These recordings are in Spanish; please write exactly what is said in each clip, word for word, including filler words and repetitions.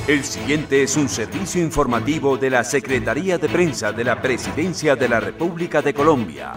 El siguiente es un servicio informativo de la Secretaría de Prensa de la Presidencia de la República de Colombia.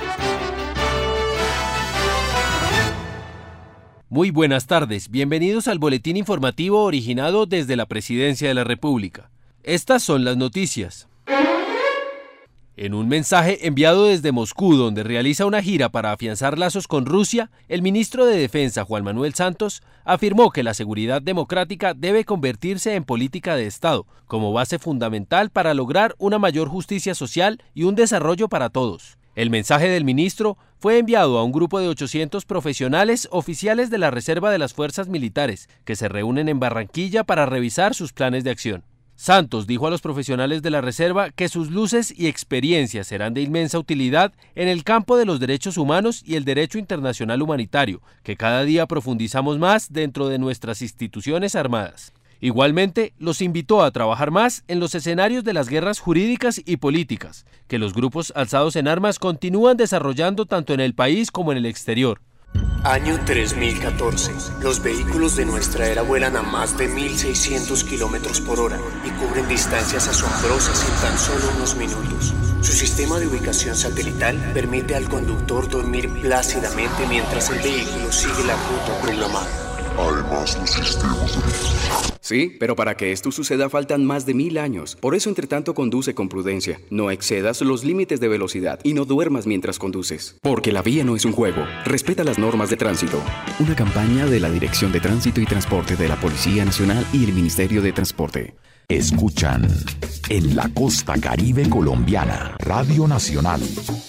Muy buenas tardes, bienvenidos al boletín informativo originado desde la Presidencia de la República. Estas son las noticias. En un mensaje enviado desde Moscú, donde realiza una gira para afianzar lazos con Rusia, el ministro de Defensa, Juan Manuel Santos, afirmó que la seguridad democrática debe convertirse en política de Estado, como base fundamental para lograr una mayor justicia social y un desarrollo para todos. El mensaje del ministro fue enviado a un grupo de ochocientos profesionales oficiales de la Reserva de las Fuerzas Militares, que se reúnen en Barranquilla para revisar sus planes de acción. Santos dijo a los profesionales de la Reserva que sus luces y experiencias serán de inmensa utilidad en el campo de los derechos humanos y el derecho internacional humanitario, que cada día profundizamos más dentro de nuestras instituciones armadas. Igualmente, los invitó a trabajar más en los escenarios de las guerras jurídicas y políticas, que los grupos alzados en armas continúan desarrollando tanto en el país como en el exterior. Año tres mil catorce. Los vehículos de nuestra era vuelan a más de mil seiscientos kilómetros por hora y cubren distancias asombrosas en tan solo unos minutos. Su sistema de ubicación satelital permite al conductor dormir plácidamente mientras el vehículo sigue la ruta programada. Además, los sistemas de... Sí, pero para que esto suceda faltan más de mil años. Por eso, entre tanto, conduce con prudencia. No excedas los límites de velocidad y no duermas mientras conduces. Porque la vía no es un juego. Respeta las normas de tránsito. Una campaña de la Dirección de Tránsito y Transporte de la Policía Nacional y el Ministerio de Transporte. Escuchan en la costa caribe colombiana, Radio Nacional.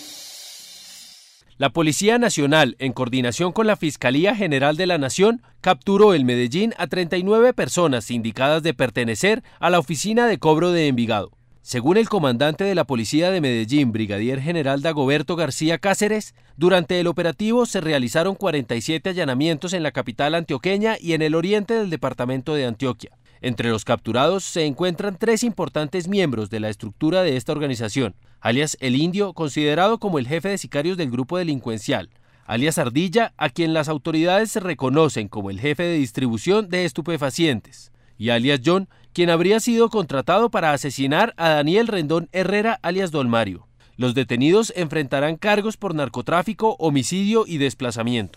La Policía Nacional, en coordinación con la Fiscalía General de la Nación, capturó en Medellín a treinta y nueve personas indicadas de pertenecer a la Oficina de Cobro de Envigado. Según el comandante de la Policía de Medellín, Brigadier General Dagoberto García Cáceres, durante el operativo se realizaron cuarenta y siete allanamientos en la capital antioqueña y en el oriente del departamento de Antioquia. Entre los capturados se encuentran tres importantes miembros de la estructura de esta organización, alias El Indio, considerado como el jefe de sicarios del grupo delincuencial, alias Ardilla, a quien las autoridades reconocen como el jefe de distribución de estupefacientes, y alias John, quien habría sido contratado para asesinar a Daniel Rendón Herrera, alias Don Mario. Los detenidos enfrentarán cargos por narcotráfico, homicidio y desplazamiento.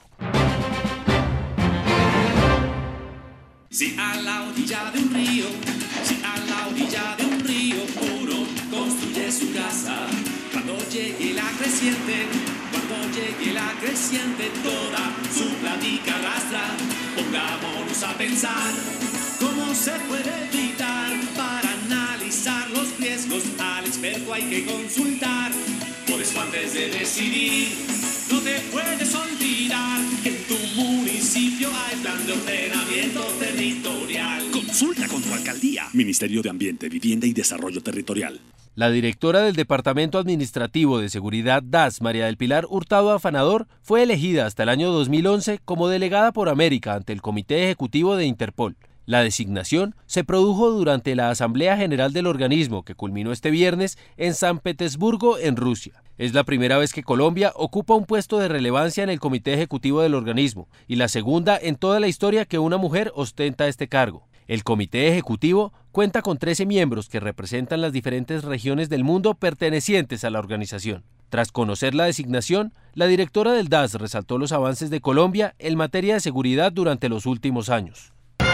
Si a la orilla de un río, si a la orilla de un río puro construye su casa, cuando llegue la creciente, cuando llegue la creciente toda su plática arrastra, pongámonos a pensar cómo se puede evitar. Para analizar los riesgos al experto hay que consultar, por eso antes de decidir no te puedes olvidar que en tu municipio hay plan de ordenamiento territorial. Consulta con tu alcaldía. Ministerio de Ambiente, Vivienda y Desarrollo Territorial. La directora del Departamento Administrativo de Seguridad D A S, María del Pilar Hurtado Afanador, fue elegida hasta el año dos mil once como delegada por América ante el Comité Ejecutivo de Interpol. La designación se produjo durante la Asamblea General del organismo, que culminó este viernes en San Petersburgo, en Rusia. Es la primera vez que Colombia ocupa un puesto de relevancia en el Comité Ejecutivo del organismo, y la segunda en toda la historia que una mujer ostenta este cargo. El Comité Ejecutivo cuenta con trece miembros que representan las diferentes regiones del mundo pertenecientes a la organización. Tras conocer la designación, la directora del D A S resaltó los avances de Colombia en materia de seguridad durante los últimos años.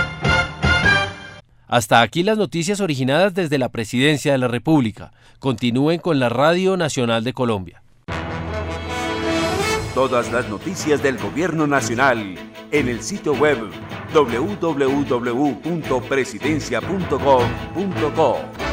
Hasta aquí las noticias originadas desde la Presidencia de la República. Continúen con la Radio Nacional de Colombia. Todas las noticias del Gobierno Nacional en el sitio web doble u doble u doble u punto presidencia punto gov punto co.